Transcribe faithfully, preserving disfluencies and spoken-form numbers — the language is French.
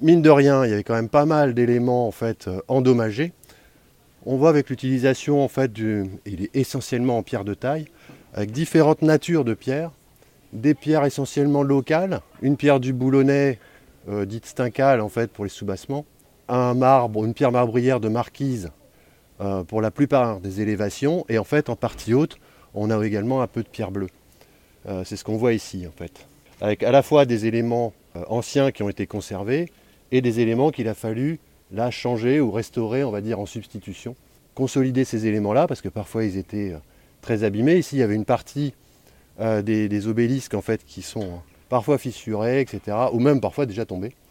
mine de rien, il y avait quand même pas mal d'éléments en fait euh, endommagés. On voit avec l'utilisation en fait du, il est essentiellement en pierre de taille, avec différentes natures de pierres, des pierres essentiellement locales, une pierre du Boulonnais euh, dite stincale en fait pour les soubassements, un marbre, une pierre marbrière de marquise euh, pour la plupart des élévations, et en fait en partie haute, on a également un peu de pierre bleue. Euh, c'est ce qu'on voit ici en fait, avec à la fois des éléments euh, anciens qui ont été conservés et des éléments qu'il a fallu là changer ou restaurer, on va dire en substitution. Consolider ces éléments-là parce que parfois ils étaient euh, très abîmés. Ici il y avait une partie euh, des, des obélisques en fait qui sont parfois fissurés, et cetera, ou même parfois déjà tombés.